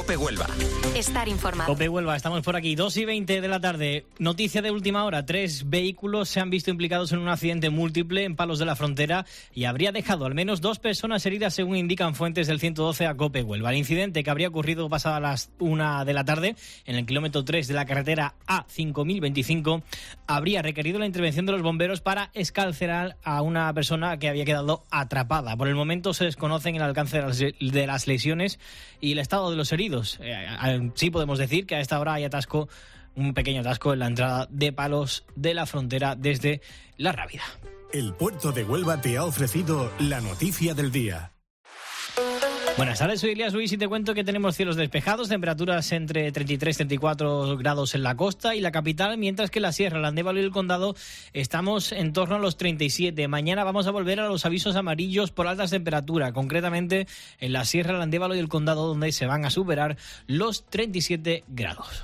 COPE Huelva. Estar informado. COPE Huelva, estamos por aquí, 2:20 de la tarde. Noticia de última hora, 3 vehículos se han visto implicados en un accidente múltiple en Palos de la Frontera y habría dejado al menos 2 personas heridas, según indican fuentes del 112 a COPE Huelva. El incidente, que habría ocurrido pasada las 1 de la tarde en el kilómetro 3 de la carretera A5025, habría requerido la intervención de los bomberos para escalcerar a una persona que había quedado atrapada. Por el momento se desconocen el alcance de las lesiones y el estado de los heridos. Sí podemos decir que a esta hora hay un pequeño atasco en la entrada de Palos de la Frontera desde La Rábida. El puerto de Huelva te ha ofrecido la noticia del día. Buenas tardes, soy Elías Luis y te cuento que tenemos cielos despejados, temperaturas entre 33 y 34 grados en la costa y la capital, mientras que en la Sierra, el Andévalo y el Condado estamos en torno a los 37. Mañana vamos a volver a los avisos amarillos por altas temperaturas, concretamente en la Sierra, el Andévalo y el Condado, donde se van a superar los 37 grados.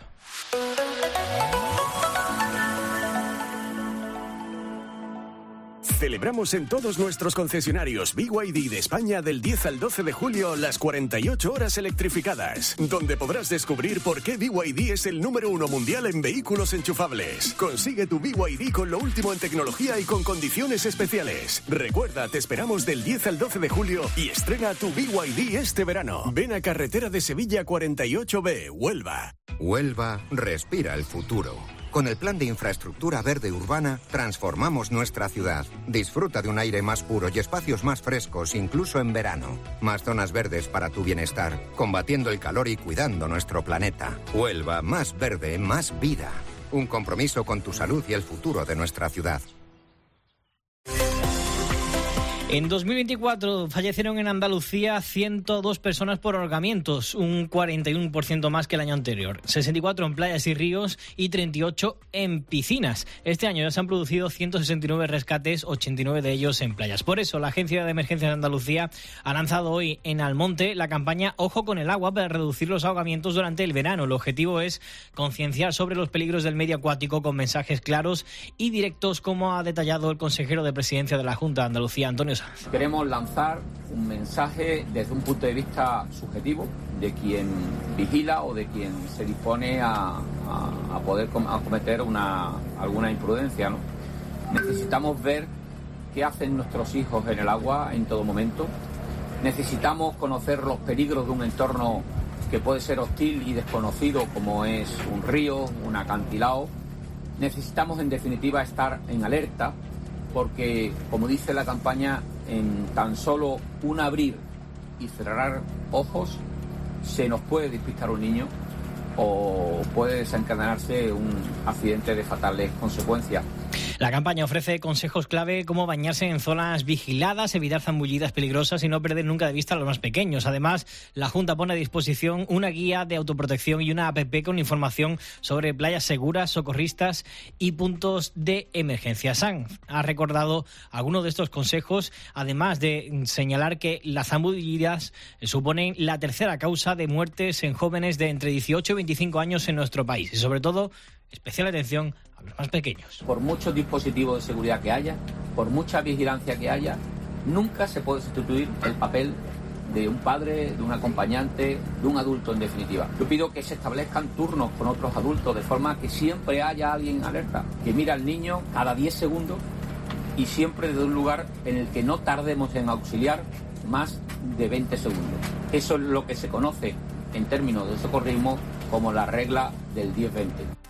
Celebramos en todos nuestros concesionarios BYD de España del 10 al 12 de julio las 48 horas electrificadas, donde podrás descubrir por qué BYD es el número 1 mundial en vehículos enchufables. Consigue tu BYD con lo último en tecnología y con condiciones especiales. Recuerda, te esperamos del 10 al 12 de julio y estrena tu BYD este verano. Ven a Carretera de Sevilla 48B, Huelva. Huelva respira el futuro. Con el Plan de Infraestructura Verde Urbana, transformamos nuestra ciudad. Disfruta de un aire más puro y espacios más frescos, incluso en verano. Más zonas verdes para tu bienestar, combatiendo el calor y cuidando nuestro planeta. Huelva, más verde, más vida. Un compromiso con tu salud y el futuro de nuestra ciudad. En 2024 fallecieron en Andalucía 102 personas por ahorcamientos, un 41% más que el año anterior. 64 en playas y ríos y 38 en piscinas. Este año ya se han producido 169 rescates, 89 de ellos en playas. Por eso, la Agencia de Emergencias de Andalucía ha lanzado hoy en Almonte la campaña Ojo con el agua para reducir los ahogamientos durante el verano. El objetivo es concienciar sobre los peligros del medio acuático con mensajes claros y directos, como ha detallado el consejero de Presidencia de la Junta de Andalucía, Antonio Sanz. Queremos lanzar un mensaje desde un punto de vista subjetivo de quien vigila o de quien se dispone a poder cometer alguna imprudencia, ¿no? Necesitamos ver qué hacen nuestros hijos en el agua en todo momento. Necesitamos conocer los peligros de un entorno que puede ser hostil y desconocido, como es un río, un acantilado. Necesitamos, en definitiva, estar en alerta, porque, como dice la campaña, en tan solo un abrir y cerrar ojos se nos puede despistar un niño o puede desencadenarse un accidente de fatales consecuencias. La campaña ofrece consejos clave como bañarse en zonas vigiladas, evitar zambullidas peligrosas y no perder nunca de vista a los más pequeños. Además, la Junta pone a disposición una guía de autoprotección y una app con información sobre playas seguras, socorristas y puntos de emergencia. Sanz ha recordado algunos de estos consejos, además de señalar que las zambullidas suponen la tercera causa de muertes en jóvenes de entre 18 y 25 años en nuestro país y, sobre todo, especial atención a los más pequeños. Por muchos dispositivos de seguridad que haya, por mucha vigilancia que haya, nunca se puede sustituir el papel de un padre, de un acompañante, de un adulto en definitiva. Yo pido que se establezcan turnos con otros adultos de forma que siempre haya alguien alerta, que mira al niño cada 10 segundos y siempre desde un lugar en el que no tardemos en auxiliar más de 20 segundos. Eso es lo que se conoce en términos de socorrismo como la regla del 10-20.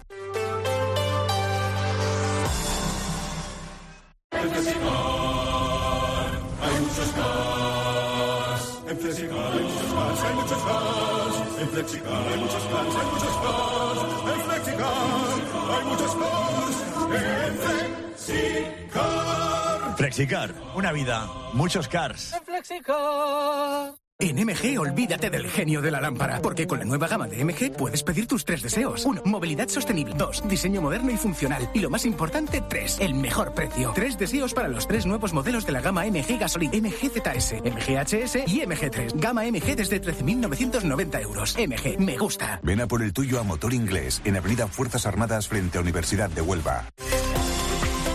En Flexicar hay muchos cars. En Flexicar hay muchos cars, hay muchos cars. En Flexicar hay muchos cars, hay muchos cars. En Flexicar hay muchos cars. En Flexicar. Flexicar, una vida, muchos cars. En Flexicar. En MG, olvídate del genio de la lámpara, porque con la nueva gama de MG puedes pedir tus 3 deseos. 1. Movilidad sostenible. 2. Diseño moderno y funcional. Y lo más importante, 3. El mejor precio. 3 deseos para los 3 nuevos modelos de la gama MG Gasolina, MG ZS, MG HS y MG3. Gama MG desde 13.990 euros. MG, me gusta. Ven a por el tuyo a Motor Inglés, en Avenida Fuerzas Armadas frente a Universidad de Huelva.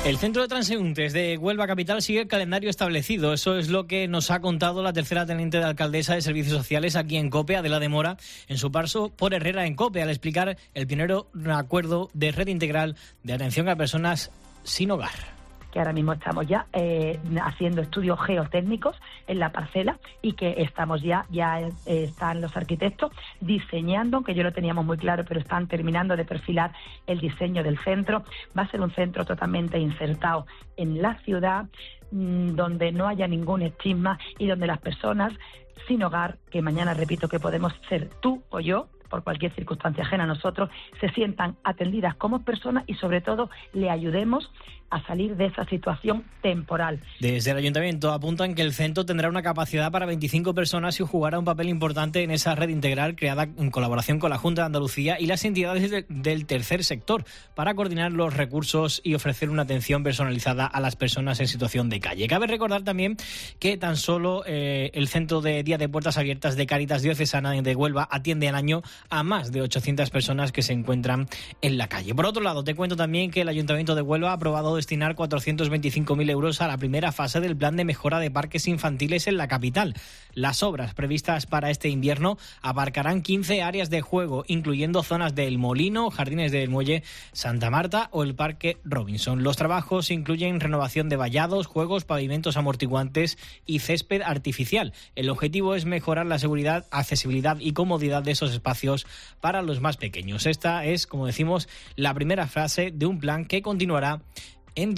El centro de transeúntes de Huelva Capital sigue el calendario establecido. Eso es lo que nos ha contado la tercera teniente de alcaldesa de Servicios Sociales aquí en COPE, Adela de Mora, en su paso por Herrera en COPE, al explicar el pionero acuerdo de red integral de atención a personas sin hogar. Que ahora mismo estamos ya haciendo estudios geotécnicos en la parcela y que estamos ya están los arquitectos diseñando, aunque yo lo teníamos muy claro, pero están terminando de perfilar el diseño del centro. Va a ser un centro totalmente insertado en la ciudad, donde no haya ningún estigma y donde las personas sin hogar, que mañana repito que podemos ser tú o yo, por cualquier circunstancia ajena a nosotros, se sientan atendidas como personas y sobre todo le ayudemos a salir de esa situación temporal. Desde el Ayuntamiento apuntan que el centro tendrá una capacidad para 25 personas y jugará un papel importante en esa red integral creada en colaboración con la Junta de Andalucía y las entidades del tercer sector para coordinar los recursos y ofrecer una atención personalizada a las personas en situación de calle. Cabe recordar también que tan solo el Centro de Día de Puertas Abiertas de Cáritas Diocesana de Huelva atiende al año a más de 800 personas que se encuentran en la calle. Por otro lado, te cuento también que el Ayuntamiento de Huelva ha aprobado destinar 425.000 euros a la primera fase del plan de mejora de parques infantiles en la capital. Las obras previstas para este invierno abarcarán 15 áreas de juego, incluyendo zonas del Molino, Jardines del Muelle Santa Marta o el Parque Robinson. Los trabajos incluyen renovación de vallados, juegos, pavimentos amortiguantes y césped artificial. El objetivo es mejorar la seguridad, accesibilidad y comodidad de esos espacios para los más pequeños. Esta es, como decimos, la primera fase de un plan que continuará en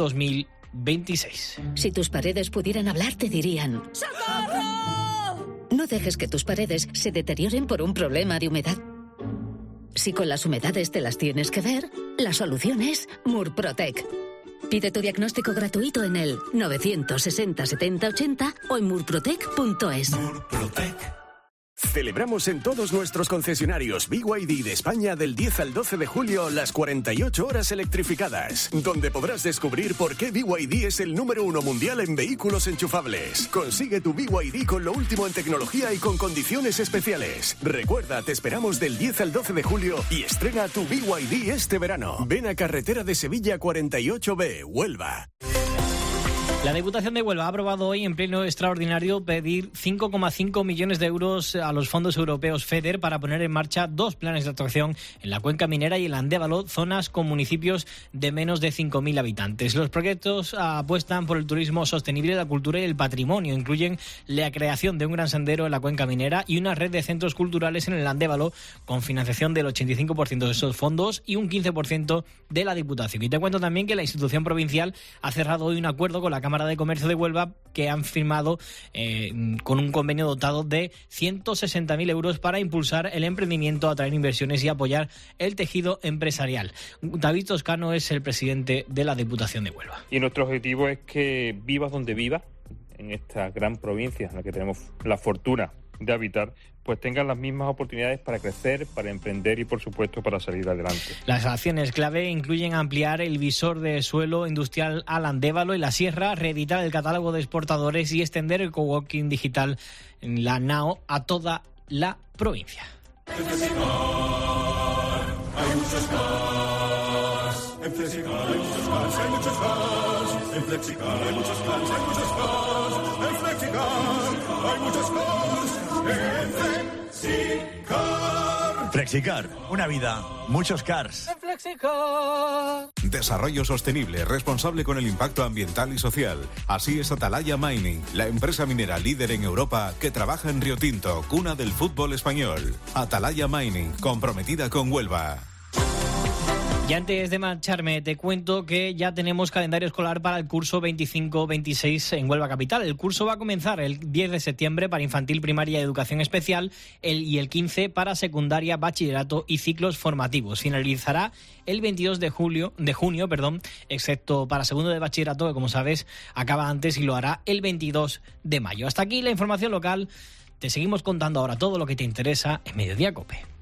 2026. Si tus paredes pudieran hablar, te dirían: ¡socorro! No dejes que tus paredes se deterioren por un problema de humedad. Si con las humedades te las tienes que ver, la solución es Murprotec. Pide tu diagnóstico gratuito en el 960 70 80 o en murprotec.es. Murprotec. Celebramos en todos nuestros concesionarios BYD de España del 10 al 12 de julio las 48 horas electrificadas, donde podrás descubrir por qué BYD es el número 1 mundial en vehículos enchufables. Consigue tu BYD con lo último en tecnología y con condiciones especiales. Recuerda, te esperamos del 10 al 12 de julio y estrena tu BYD este verano. Ven a Carretera de Sevilla 48B, Huelva. La Diputación de Huelva ha aprobado hoy en pleno extraordinario pedir 5,5 millones de euros a los fondos europeos FEDER para poner en marcha 2 planes de actuación en la cuenca minera y el Andévalo, zonas con municipios de menos de 5.000 habitantes. Los proyectos apuestan por el turismo sostenible, la cultura y el patrimonio. Incluyen la creación de un gran sendero en la cuenca minera y una red de centros culturales en el Andévalo con financiación del 85% de esos fondos y un 15% de la Diputación. Y te cuento también que la institución provincial ha cerrado hoy un acuerdo con la Cámara de Comercio de Huelva que han firmado con un convenio dotado de 160.000 euros para impulsar el emprendimiento, atraer inversiones y apoyar el tejido empresarial. David Toscano es el presidente de la Diputación de Huelva. Y nuestro objetivo es que vivas donde vivas, en esta gran provincia en la que tenemos la fortuna de habitar, pues tengan las mismas oportunidades para crecer, para emprender y, por supuesto, para salir adelante. Las acciones clave incluyen ampliar el visor de suelo industrial al Andévalo y la Sierra, reeditar el catálogo de exportadores y extender el coworking digital en la NAO a toda la provincia. En Flexicar hay muchos cars. En Flexicar hay muchos cars, hay muchos cars. En Flexicar hay muchos cars, hay muchos cars. En Flexicar hay muchos cars. En Flexicar. Flexicar, una vida, muchos cars. En Flexicar. Desarrollo sostenible, responsable con el impacto ambiental y social. Así es Atalaya Mining, la empresa minera líder en Europa que trabaja en Río Tinto, cuna del fútbol español. Atalaya Mining, comprometida con Huelva. Y antes de marcharme, te cuento que ya tenemos calendario escolar para el curso 25-26 en Huelva Capital. El curso va a comenzar el 10 de septiembre para infantil, primaria y educación especial y el 15 para secundaria, bachillerato y ciclos formativos. Finalizará el 22 de junio, excepto para segundo de bachillerato, que como sabes acaba antes y lo hará el 22 de mayo. Hasta aquí la información local. Te seguimos contando ahora todo lo que te interesa en Mediodía COPE.